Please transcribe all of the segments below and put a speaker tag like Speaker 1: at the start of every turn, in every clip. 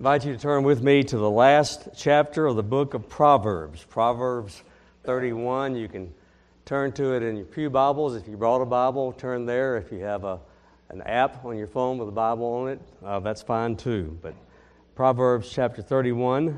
Speaker 1: invite you to turn with me to the last chapter of the book of Proverbs. Proverbs 31. You can turn to it in your pew Bibles. If you brought a Bible, turn there. If you have an app on your phone with a Bible on it, that's fine too. But Proverbs chapter 31.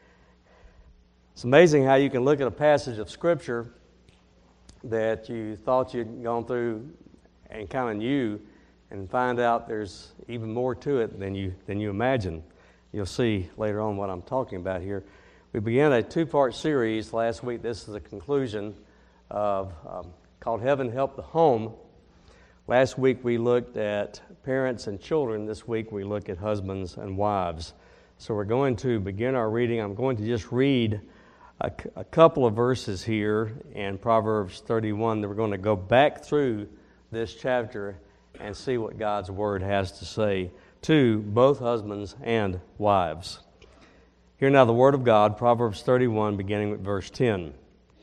Speaker 1: It's amazing how you can look at a passage of Scripture that you thought you'd gone through and kind of knew, and find out there's even more to it than you imagine. You'll see later on what I'm talking about here. We began a two-part series last week. This is the conclusion of called Heaven Help the Home. Last week we looked at parents and children. This week we look at husbands and wives. So we're going to begin our reading. I'm going to just read a couple of verses here in Proverbs 31. Then we're going to go back through this chapter and see what God's Word has to say to both husbands and wives. Hear now the Word of God, Proverbs 31, beginning with verse 10.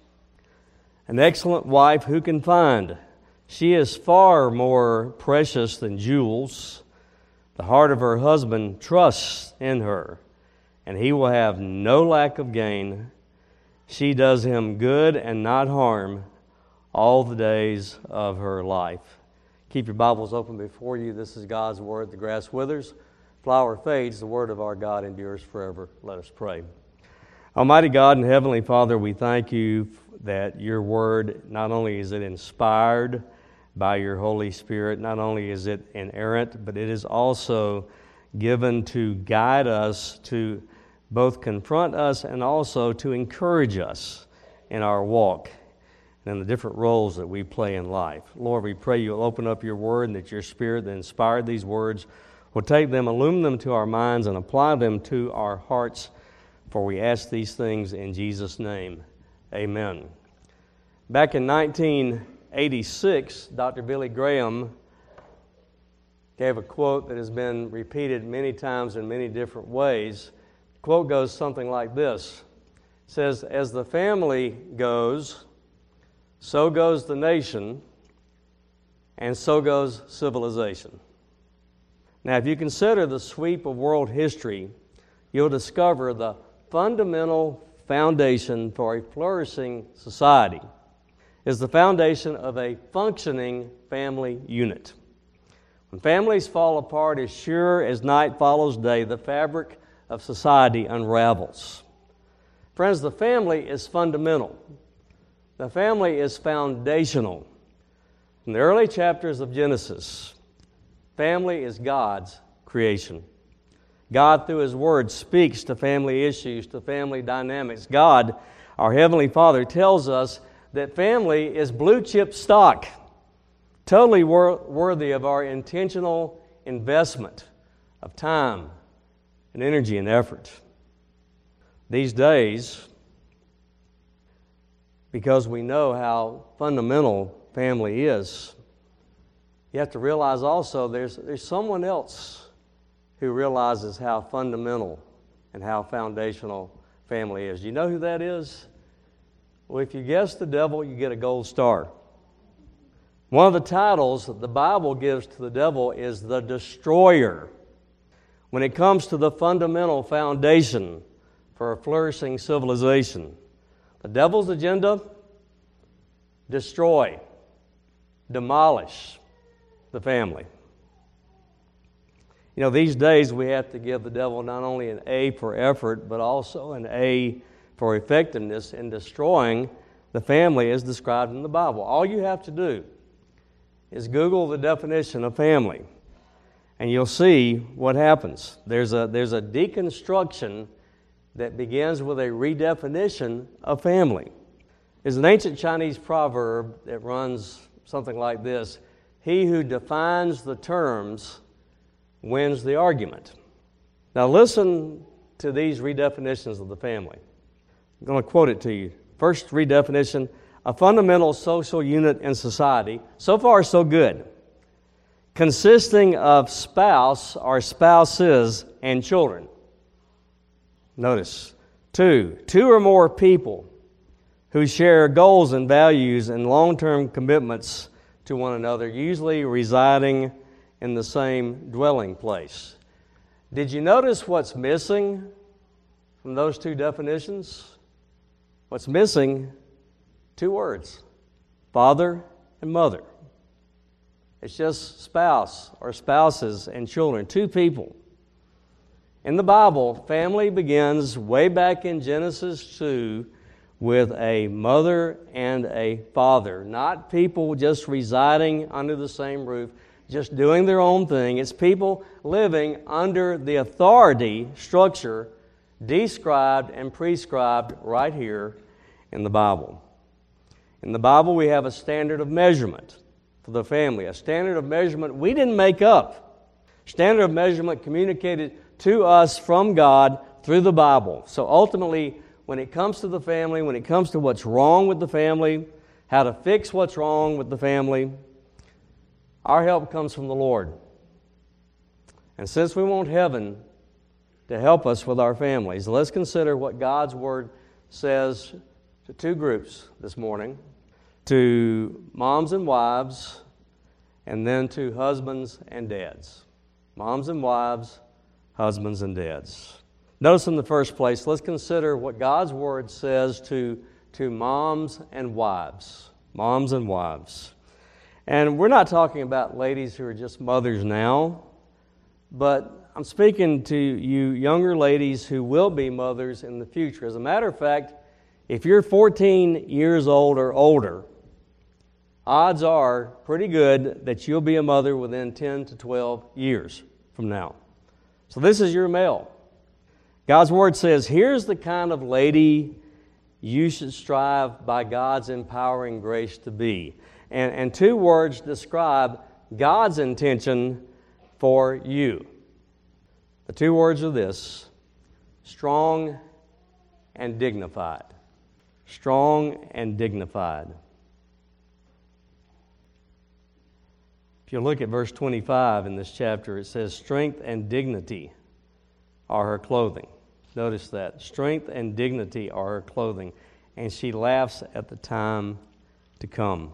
Speaker 1: An excellent wife who can find? She is far more precious than jewels. The heart of her husband trusts in her, and he will have no lack of gain. She does him good and not harm all the days of her life. Keep your Bibles open before you. This is God's Word. The grass withers, flower fades. The Word of our God endures forever. Let us pray. Almighty God and Heavenly Father, we thank you that your Word, not only is it inspired by your Holy Spirit, not only is it inerrant, but it is also given to guide us, to both confront us and also to encourage us in our walk and the different roles that we play in life. Lord, we pray you'll open up your word and that your Spirit that inspired these words will take them, illumine them to our minds, and apply them to our hearts. For we ask these things in Jesus' name. Amen. Back in 1986, Dr. Billy Graham gave a quote that has been repeated many times in many different ways. The quote goes something like this. It says, "As the family goes, so goes the nation, and so goes civilization." Now, if you consider the sweep of world history, you'll discover the fundamental foundation for a flourishing society is the foundation of a functioning family unit. When families fall apart, as sure as night follows day, the fabric of society unravels. Friends, the family is fundamental. The family is foundational. In the early chapters of Genesis, family is God's creation. God, through His Word, speaks to family issues, to family dynamics. God, our Heavenly Father, tells us that family is blue-chip stock, totally worthy of our intentional investment of time and energy and effort. These days, because we know how fundamental family is, you have to realize also there's someone else who realizes how fundamental and how foundational family is. Do you know who that is? Well, if you guess the devil, you get a gold star. One of the titles that the Bible gives to the devil is the destroyer. When it comes to the fundamental foundation for a flourishing civilization, the devil's agenda: destroy, demolish the family. You know, these days we have to give the devil not only an A for effort, but also an A for effectiveness in destroying the family as described in the Bible. All you have to do is Google the definition of family, and you'll see what happens. There's a deconstruction that begins with a redefinition of family. There's an ancient Chinese proverb that runs something like this: "He who defines the terms wins the argument." Now listen to these redefinitions of the family. I'm going to quote it to you. First redefinition: a fundamental social unit in society, so far so good, consisting of spouse or spouses and children. Notice, two or more people who share goals and values and long-term commitments to one another, usually residing in the same dwelling place. Did you notice what's missing from those two definitions? What's missing? Two words: father and mother. It's just spouse or spouses and children, two people. In the Bible, family begins way back in Genesis 2 with a mother and a father, not people just residing under the same roof, just doing their own thing. It's people living under the authority structure described and prescribed right here in the Bible. In the Bible, we have a standard of measurement for the family, a standard of measurement we didn't make up. Standard of measurement communicated to us from God through the Bible. So ultimately, when it comes to the family, when it comes to what's wrong with the family, how to fix what's wrong with the family, our help comes from the Lord. And since we want heaven to help us with our families, let's consider what God's Word says to two groups this morning, to moms and wives, and then to husbands and dads. Moms and wives, husbands and dads. Notice in the first place, let's consider what God's Word says to moms and wives. Moms and wives. And we're not talking about ladies who are just mothers now, but I'm speaking to you younger ladies who will be mothers in the future. As a matter of fact, if you're 14 years old or older, odds are pretty good that you'll be a mother within 10 to 12 years from now. So this is your male. God's Word says, here's the kind of lady you should strive by God's empowering grace to be. And two words describe God's intention for you. The two words are this: strong and dignified. Strong and dignified. If you look at verse 25 in this chapter, it says, strength and dignity are her clothing. Notice that. Strength and dignity are her clothing. And she laughs at the time to come.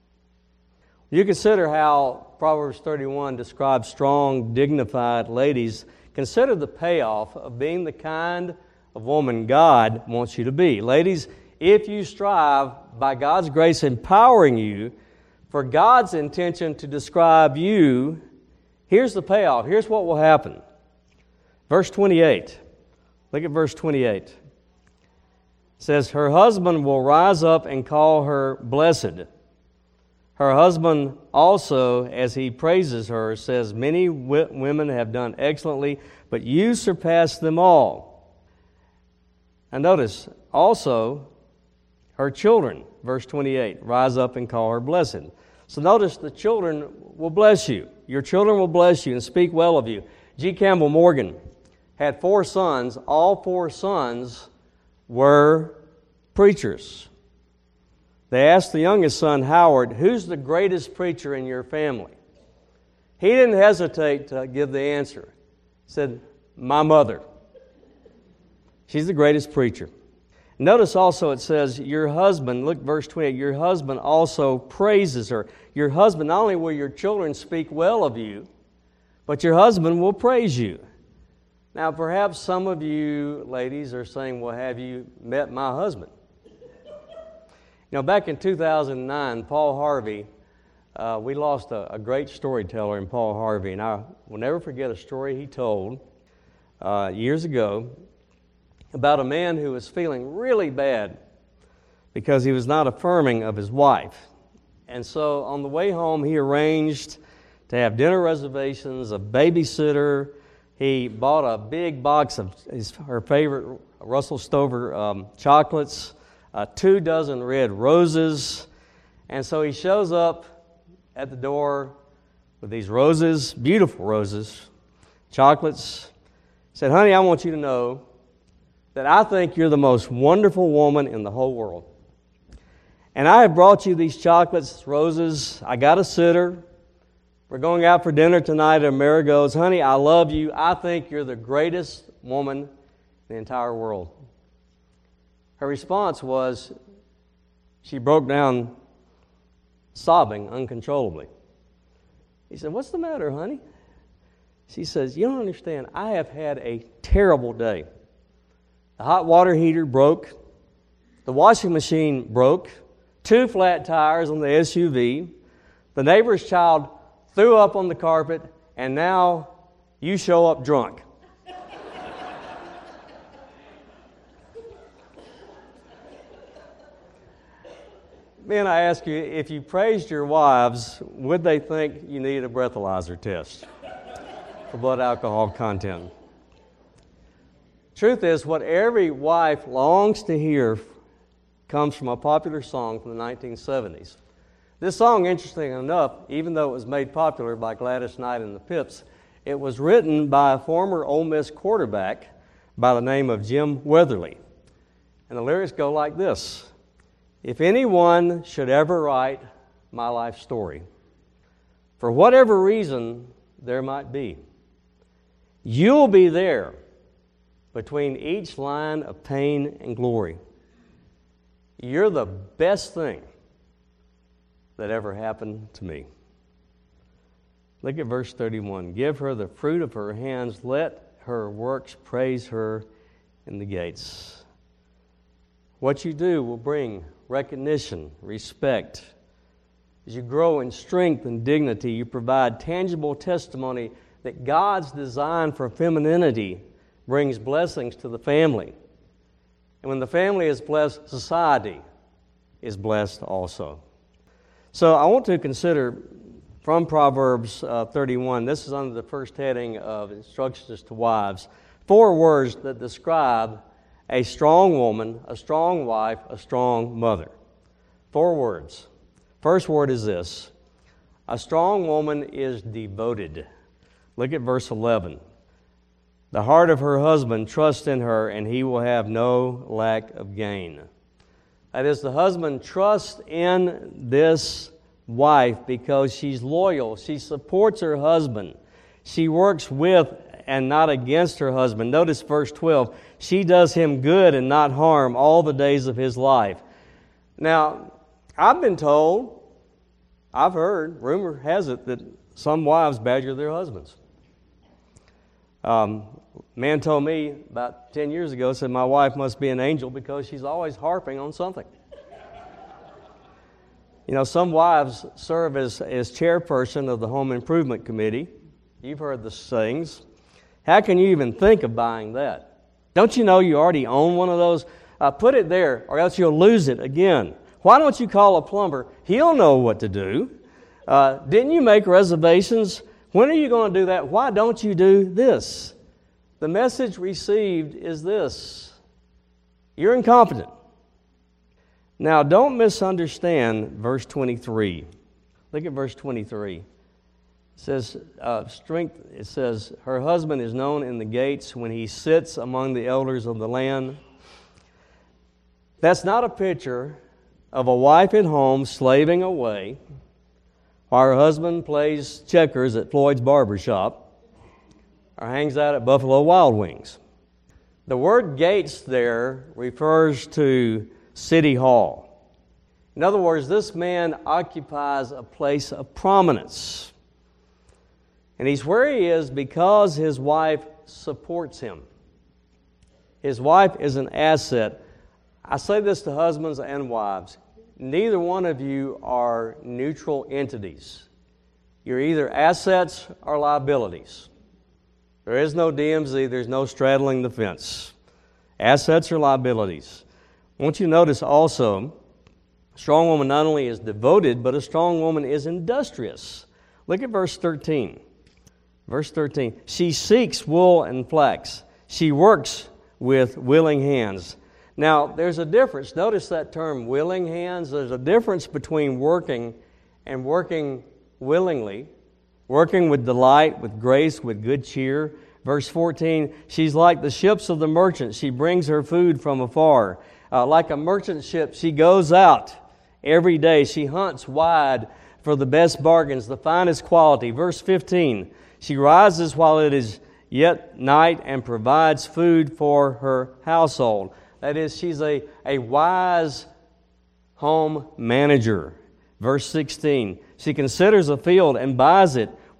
Speaker 1: You consider how Proverbs 31 describes strong, dignified ladies. Consider the payoff of being the kind of woman God wants you to be. Ladies, if you strive by God's grace empowering you for God's intention to describe you, here's the payoff. Here's what will happen. Verse 28. Look at verse 28. It says, her husband will rise up and call her blessed. Her husband also, as he praises her, says, many women have done excellently, but you surpass them all. And notice, also, her children, verse 28, rise up and call her blessed. So notice the children will bless you. Your children will bless you and speak well of you. G. Campbell Morgan had 4 sons. All 4 sons were preachers. They asked the youngest son, Howard, who's the greatest preacher in your family? He didn't hesitate to give the answer. He said, my mother. She's the greatest preacher. Notice also it says, your husband, look verse 28, your husband also praises her. Your husband, not only will your children speak well of you, but your husband will praise you. Now, perhaps some of you ladies are saying, well, have you met my husband? You know, back in 2009, Paul Harvey, we lost a great storyteller in Paul Harvey, and I will never forget a story he told years ago about a man who was feeling really bad because he was not affirming of his wife. And so on the way home, he arranged to have dinner reservations, a babysitter. He bought a big box of her favorite Russell Stover chocolates, 2 dozen red roses. And so he shows up at the door with these roses, beautiful roses, chocolates. He said, honey, I want you to know that I think you're the most wonderful woman in the whole world. And I have brought you these chocolates, roses. I got a sitter. We're going out for dinner tonight at Amerigo's. Honey, I love you. I think you're the greatest woman in the entire world. Her response was, she broke down sobbing uncontrollably. He said, what's the matter, honey? She says, you don't understand, I have had a terrible day. The hot water heater broke. The washing machine broke. 2 flat tires on the SUV. The neighbor's child threw up on the carpet, and now you show up drunk. Men, I ask you, if you praised your wives, would they think you need a breathalyzer test for blood alcohol content? Truth is, what every wife longs to hear comes from a popular song from the 1970s. This song, interesting enough, even though it was made popular by Gladys Knight and the Pips, it was written by a former Ole Miss quarterback by the name of Jim Weatherly. And the lyrics go like this: if anyone should ever write my life story, for whatever reason there might be, you'll be there between each line of pain and glory. You're the best thing that ever happened to me. Look at verse 31. Give her the fruit of her hands. Let her works praise her in the gates. What you do will bring recognition, respect. As you grow in strength and dignity, you provide tangible testimony that God's design for femininity brings blessings to the family. And when the family is blessed, society is blessed also. So I want to consider from Proverbs 31, this is under the first heading of instructions to wives, 4 words that describe a strong woman, a strong wife, a strong mother. 4 words. First word is this: a strong woman is devoted. Look at verse 11. The heart of her husband trusts in her, and he will have no lack of gain. That is, the husband trusts in this wife because she's loyal. She supports her husband. She works with and not against her husband. Notice verse 12. She does him good and not harm all the days of his life. Now, I've been told, I've heard, rumor has it, that some wives badger their husbands. Man told me about 10 years ago, said my wife must be an angel because she's always harping on something. You know, some wives serve as chairperson of the Home Improvement Committee. You've heard the sayings. How can you even think of buying that? Don't you know you already own one of those? Put it there, or else you'll lose it again. Why don't you call a plumber? He'll know what to do. Didn't you make reservations? When are you going to do that? Why don't you do this? The message received is this: you're incompetent. Now, don't misunderstand verse 23. Look at verse 23. It says, it says, her husband is known in the gates when he sits among the elders of the land. That's not a picture of a wife at home slaving away while her husband plays checkers at Floyd's barbershop or hangs out at Buffalo Wild Wings. The word gates there refers to City Hall. In other words, this man occupies a place of prominence. And he's where he is because his wife supports him. His wife is an asset. I say this to husbands and wives. Neither one of you are neutral entities. You're either assets or liabilities. There is no DMZ. There's no straddling the fence. Assets or liabilities. I want you to notice also, a strong woman not only is devoted, but a strong woman is industrious. Look at verse 13. Verse 13, she seeks wool and flax. She works with willing hands. Now, there's a difference. Notice that term, willing hands. There's a difference between working and working willingly, working with delight, with grace, with good cheer. Verse 14, she's like the ships of the merchant. She brings her food from afar. Like a merchant ship, she goes out every day. She hunts wide for the best bargains, the finest quality. Verse 15, she rises while it is yet night and provides food for her household. That is, she's a wise home manager. Verse 16, she considers a field and buys it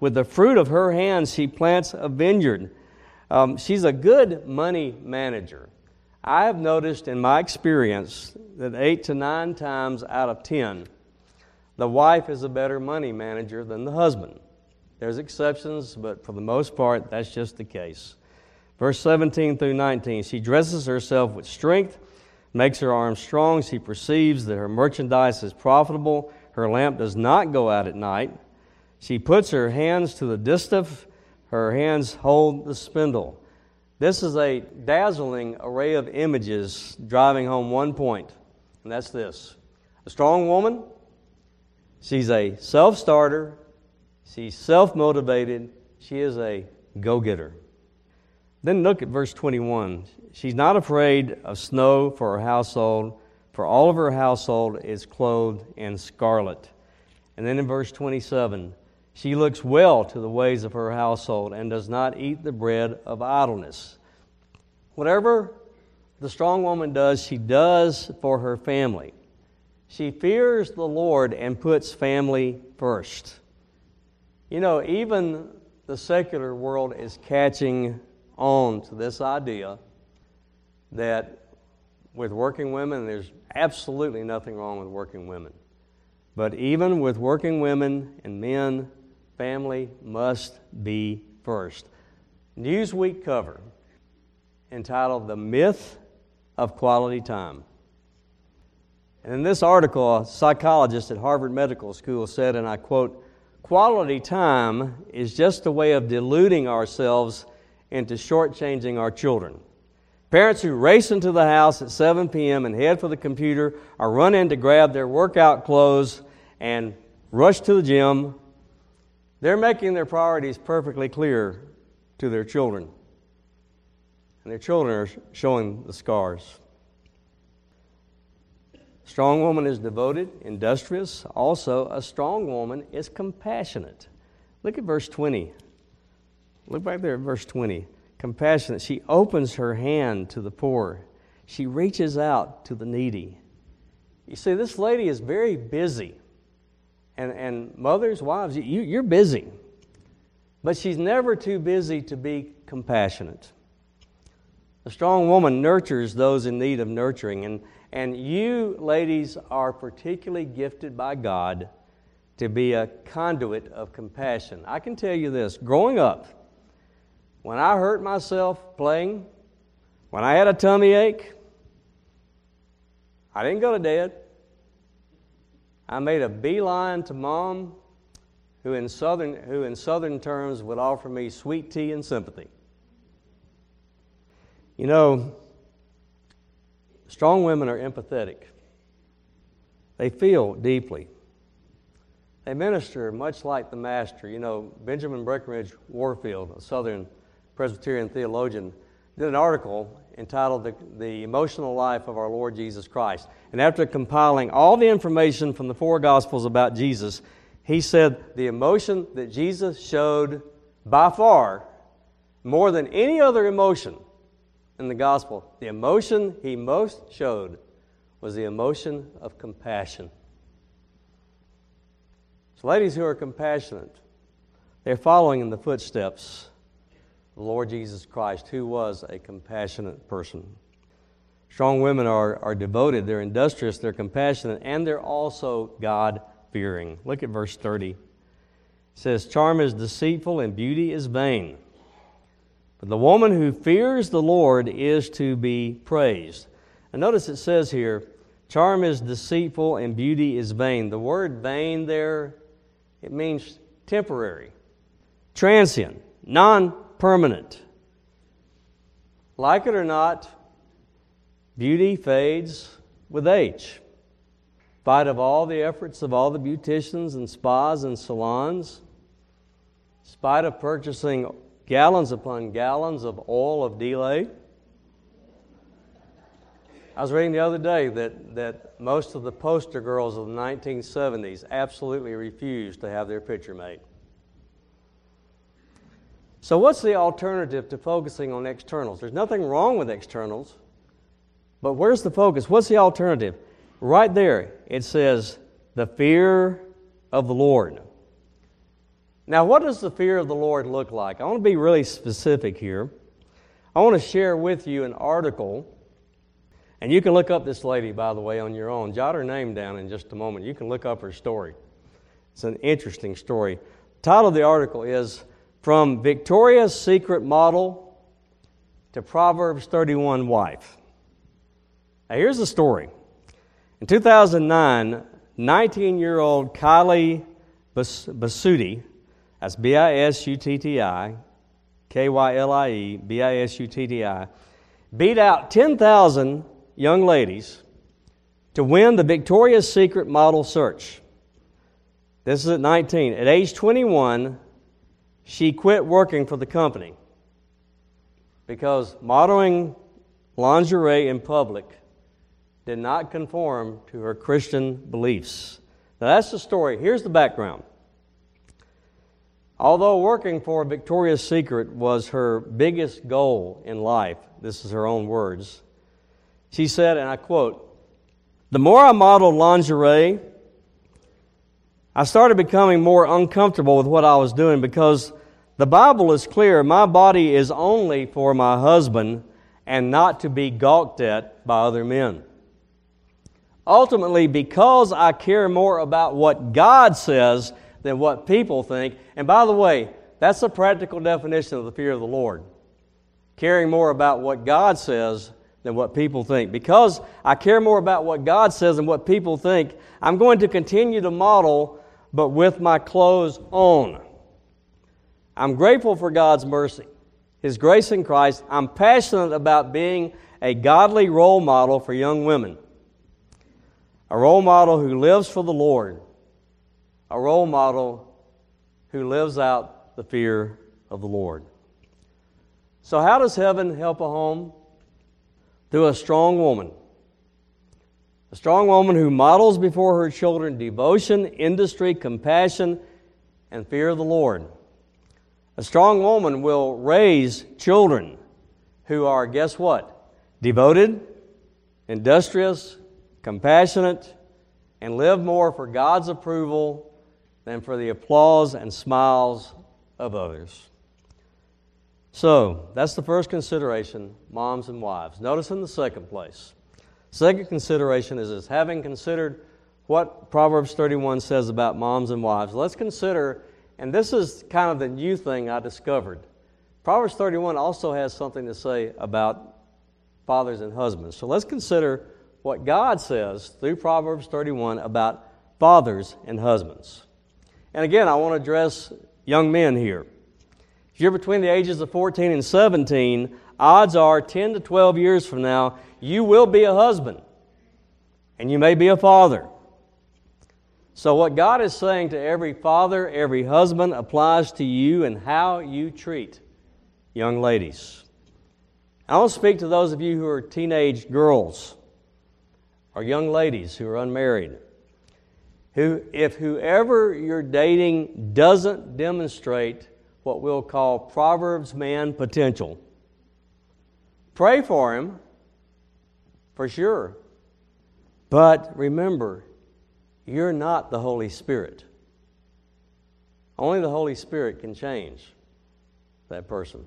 Speaker 1: With the fruit of her hands, she plants a vineyard. She's a good money manager. I have noticed in my experience that 8 to 9 times out of 10, the wife is a better money manager than the husband. There's exceptions, but for the most part, that's just the case. Verse 17 through 19, she dresses herself with strength, makes her arms strong. She perceives that her merchandise is profitable. Her lamp does not go out at night. She puts her hands to the distaff. Her hands hold the spindle. This is a dazzling array of images driving home one point, and that's this. A strong woman, she's a self-starter, she's self-motivated, she is a go-getter. Then look at verse 21. She's not afraid of snow for her household, for all of her household is clothed in scarlet. And then in verse 27, she looks well to the ways of her household and does not eat the bread of idleness. Whatever the strong woman does, she does for her family. She fears the Lord and puts family first. You know, even the secular world is catching on to this idea that with working women, there's absolutely nothing wrong with working women. But even with working women and men, family must be first. Newsweek cover entitled "The Myth of Quality Time." And in this article, a psychologist at Harvard Medical School said, and I quote, "Quality time is just a way of deluding ourselves into shortchanging our children. Parents who race into the house at 7 p.m. and head for the computer or run in to grab their workout clothes and rush to the gym, they're making their priorities perfectly clear to their children. And their children are showing the scars. A strong woman is devoted, industrious. Also, a strong woman is compassionate. Look at verse 20. Look back there at verse 20. Compassionate. She opens her hand to the poor. She reaches out to the needy. You see, this lady is very busy. And mothers, wives, you're busy. But she's never too busy to be compassionate. A strong woman nurtures those in need of nurturing. And you, ladies, are particularly gifted by God to be a conduit of compassion. I can tell you this, growing up, when I hurt myself playing, when I had a tummy ache, I didn't go to Dad. I made a beeline to Mom, who in southern terms would offer me sweet tea and sympathy. You know, strong women are empathetic. They feel deeply. They minister much like the Master. You know, Benjamin Breckinridge Warfield, a Southern Presbyterian theologian, did an article entitled The Emotional Life of Our Lord Jesus Christ. And after compiling all the information from the 4 Gospels about Jesus, he said the emotion that Jesus showed by far, more than any other emotion in the Gospel, the emotion he most showed was the emotion of compassion. So ladies who are compassionate, they're following in the footsteps of the Lord Jesus Christ, who was a compassionate person. Strong women are devoted, they're industrious, they're compassionate, and they're also God-fearing. Look at verse 30. It says, "Charm is deceitful and beauty is vain. But the woman who fears the Lord is to be praised." And notice it says here, charm is deceitful and beauty is vain. The word vain there, it means temporary, transient, non-permanent. Like it or not, beauty fades with age. In spite of all the efforts of all the beauticians and spas and salons, in spite of purchasing gallons upon gallons of oil of delay. I was reading the other day that most of the poster girls of the 1970s absolutely refused to have their picture made. So what's the alternative to focusing on externals? There's nothing wrong with externals, but where's the focus? What's the alternative? Right there, it says, the fear of the Lord. Now, what does the fear of the Lord look like? I want to be really specific here. I want to share with you an article, and you can look up this lady, by the way, on your own. Jot her name down in just a moment. You can look up her story. It's an interesting story. The title of the article is From Victoria's Secret Model to Proverbs 31 Wife. Now, here's the story. In 2009, 19-year-old Kylie Bisutti, that's Bisuttii, Kylie Bisutti, beat out 10,000 young ladies to win the Victoria's Secret model search. This is at 19. At age 21, she quit working for the company because modeling lingerie in public did not conform to her Christian beliefs. Now that's the story. Here's the background. Although working for Victoria's Secret was her biggest goal in life, this is her own words, she said, and I quote, "The more I modeled lingerie, I started becoming more uncomfortable with what I was doing because the Bible is clear, my body is only for my husband and not to be gawked at by other men. Ultimately, because I care more about what God says than what people think," and by the way, that's a practical definition of the fear of the Lord. Caring more about what God says than what people think. Because I care more about what God says than what people think, I'm going to continue to model, but with my clothes on. I'm grateful for God's mercy, His grace in Christ. I'm passionate about being a godly role model for young women. A role model who lives for the Lord. A role model who lives out the fear of the Lord. So how does heaven help a home? Through a strong woman. A strong woman who models before her children devotion, industry, compassion, and fear of the Lord. A strong woman will raise children who are, guess what? Devoted, industrious, compassionate, and live more for God's approval than for the applause and smiles of others. So, that's the first consideration, moms and wives. Notice in the second place. Second consideration is this: having considered what Proverbs 31 says about moms and wives, let's consider, and this is kind of the new thing I discovered. Proverbs 31 also has something to say about fathers and husbands. So let's consider what God says through Proverbs 31 about fathers and husbands. And again, I want to address young men here. If you're between the ages of 14 and 17, odds are 10 to 12 years from now, you will be a husband. And you may be a father. So what God is saying to every father, every husband, applies to you and how you treat young ladies. I want to speak to those of you who are teenage girls or young ladies who are unmarried. If whoever you're dating doesn't demonstrate what we'll call Proverbs man potential, pray for him, for sure. But remember, you're not the Holy Spirit. Only the Holy Spirit can change that person.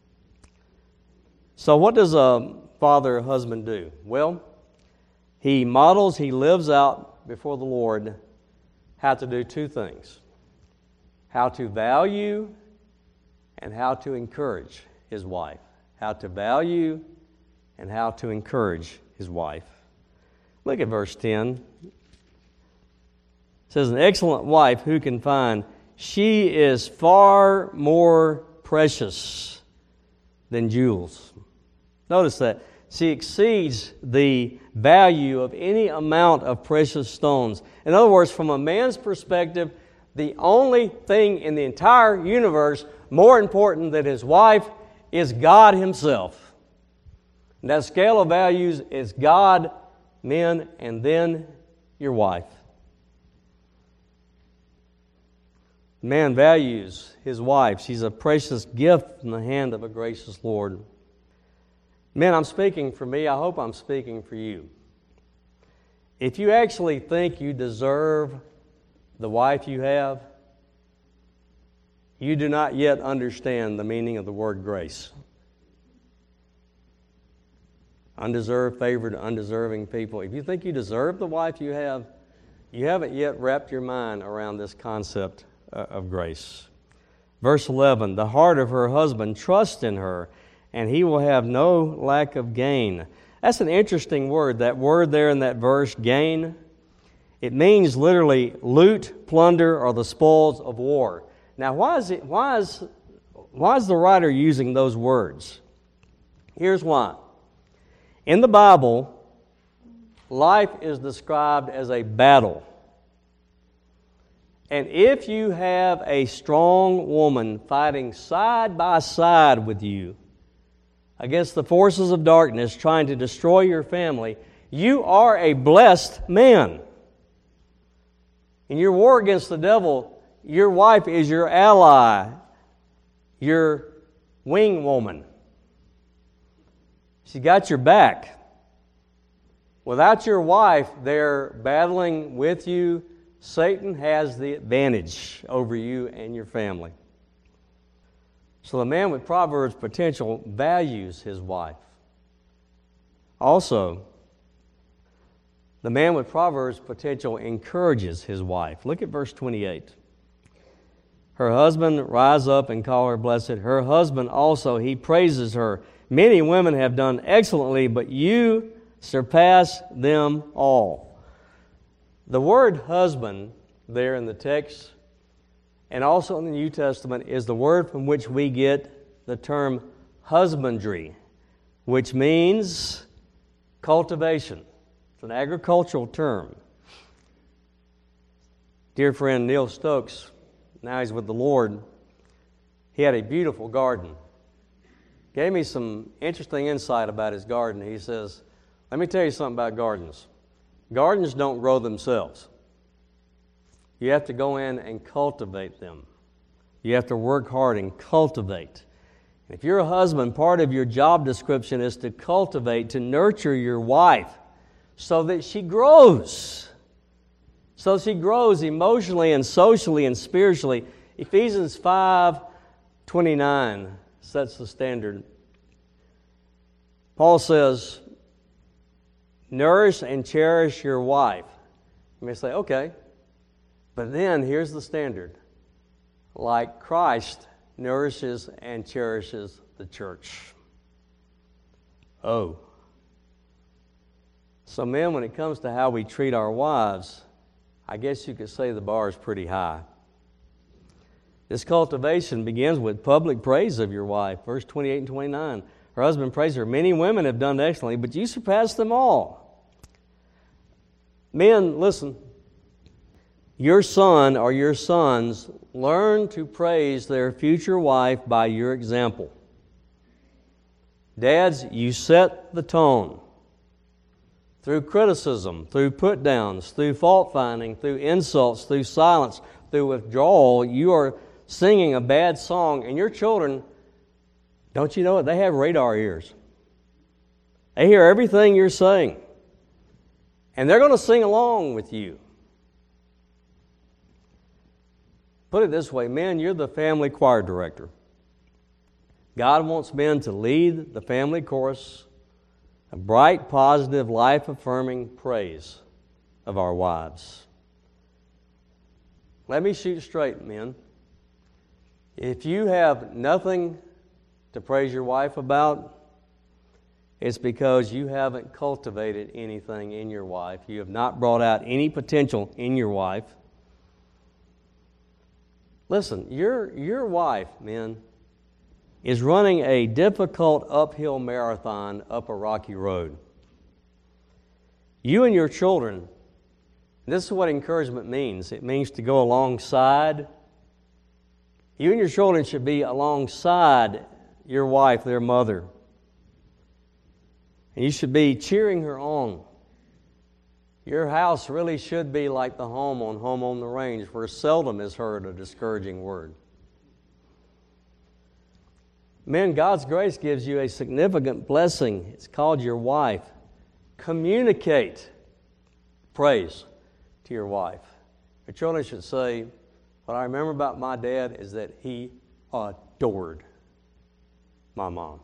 Speaker 1: So what does a father or husband do? Well, he models, he lives out before the Lord how to do two things: how to value and how to encourage his wife. How to value and how to encourage his wife. Look at verse 10. It says, "An excellent wife who can find? She is far more precious than jewels." Notice that. She exceeds the value of any amount of precious stones. In other words, from a man's perspective, the only thing in the entire universe more important than his wife is God Himself. And that scale of values is God, men, and then your wife. Man values his wife. She's a precious gift in the hand of a gracious Lord. Men, I'm speaking for me. I hope I'm speaking for you. If you actually think you deserve the wife you have, you do not yet understand the meaning of the word grace. Undeserved, favored, undeserving people. If you think you deserve the wife you haven't yet wrapped your mind around this concept of grace. Verse 11, the heart of her husband trusts in her, and he will have no lack of gain. That's an interesting word. That word there in that verse, gain, it means literally loot, plunder, or the spoils of war. Now, why is the writer using those words? Here's why. In the Bible, life is described as a battle. And if you have a strong woman fighting side by side with you against the forces of darkness trying to destroy your family, you are a blessed man. In your war against the devil, your wife is your ally, your wing woman. She got your back. Without your wife there battling with you, Satan has the advantage over you and your family. So the man with Proverbs potential values his wife. Also, the man with Proverbs potential encourages his wife. Look at verse 28. Her husband rise up and call her blessed. Her husband also, he praises her. Many women have done excellently, but you surpass them all. The word husband there in the text and also in the New Testament is the word from which we get the term husbandry, which means cultivation. It's an agricultural term. Dear friend Neil Stokes, now he's with the Lord, he had a beautiful garden. Gave me some interesting insight about his garden. He says, let me tell you something about gardens. Gardens don't grow themselves. You have to go in and cultivate them. You have to work hard and cultivate. If you're a husband, part of your job description is to cultivate, to nurture your wife so that she grows. So she grows emotionally and socially and spiritually. Ephesians 5:29 sets the standard. Paul says, nourish and cherish your wife. You may say, okay, but then here's the standard. Like Christ nourishes and cherishes the church. Oh. So men, when it comes to how we treat our wives, I guess you could say the bar is pretty high. This cultivation begins with public praise of your wife. Verse 28 and 29. Her husband praised her. Many women have done excellently, but you surpass them all. Men, listen. Your son or your sons learn to praise their future wife by your example. Dads, you set the tone. Through criticism, through put-downs, through fault-finding, through insults, through silence, through withdrawal, you are singing a bad song, and your children, don't you know it? They have radar ears. They hear everything you're saying, and they're going to sing along with you. Put it this way, men, you're the family choir director. God wants men to lead the family chorus, a bright, positive, life-affirming praise of our wives. Let me shoot straight, men. If you have nothing to praise your wife about, it's because you haven't cultivated anything in your wife. You have not brought out any potential in your wife. Listen, your wife, men, is running a difficult uphill marathon up a rocky road. You and your children, this is what encouragement means. It means to go alongside. You and your children should be alongside your wife, their mother. And you should be cheering her on. Your house really should be like the Home on the Range, where seldom is heard a discouraging word. Men, God's grace gives you a significant blessing. It's called your wife. Communicate praise to your wife. Your children should say, What I remember about my dad is that he adored my mom.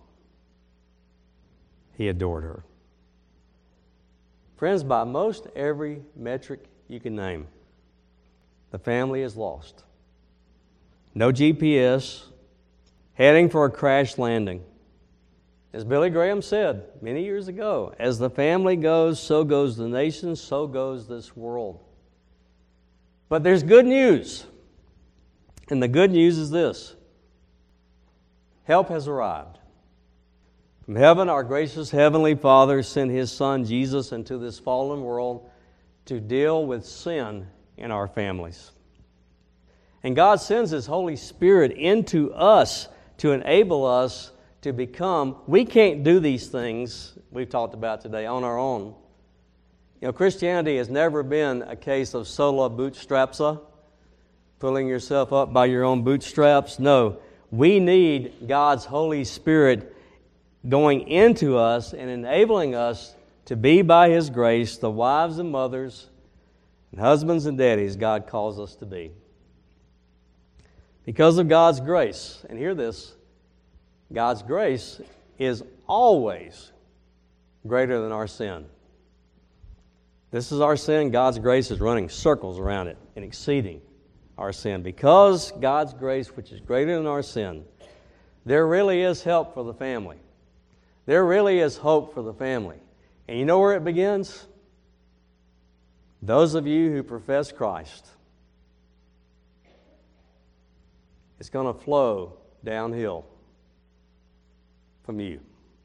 Speaker 1: He adored her. Friends, by most every metric you can name, the family is lost. No GPS, heading for a crash landing. As Billy Graham said many years ago, as the family goes, so goes the nation, so goes this world. But there's good news. And the good news is this: help has arrived. From heaven, our gracious Heavenly Father sent His Son Jesus into this fallen world to deal with sin in our families. And God sends His Holy Spirit into us to enable us to become. We can't do these things we've talked about today on our own. You know, Christianity has never been a case of sola bootstrapsa, pulling yourself up by your own bootstraps. No, we need God's Holy Spirit going into us and enabling us to be, by His grace, the wives and mothers and husbands and daddies God calls us to be. Because of God's grace, and hear this, God's grace is always greater than our sin. This is our sin. God's grace is running circles around it and exceeding our sin. Because God's grace, which is greater than our sin, there really is help for the family. There really is hope for the family. And you know where it begins? Those of you who profess Christ. It's going to flow downhill from you.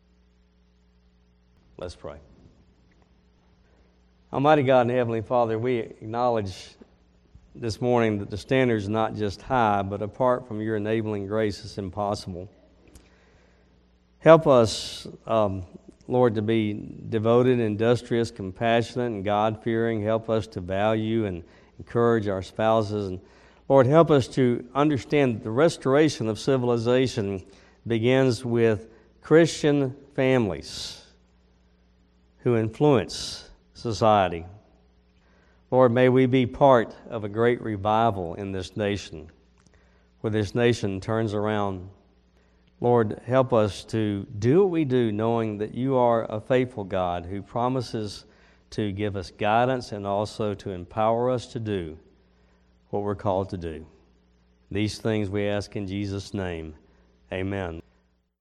Speaker 1: Let's pray. Almighty God and Heavenly Father, we acknowledge this morning that the standard is not just high, but apart from your enabling grace, it's impossible. Help us, Lord, to be devoted, industrious, compassionate, and God-fearing. Help us to value and encourage our spouses. And Lord, help us to understand that the restoration of civilization begins with Christian families who influence society. Lord, may we be part of a great revival in this nation, where this nation turns around. Lord, help us to do what we do, knowing that you are a faithful God who promises to give us guidance and also to empower us to do what we're called to do. These things we ask in Jesus' name. Amen.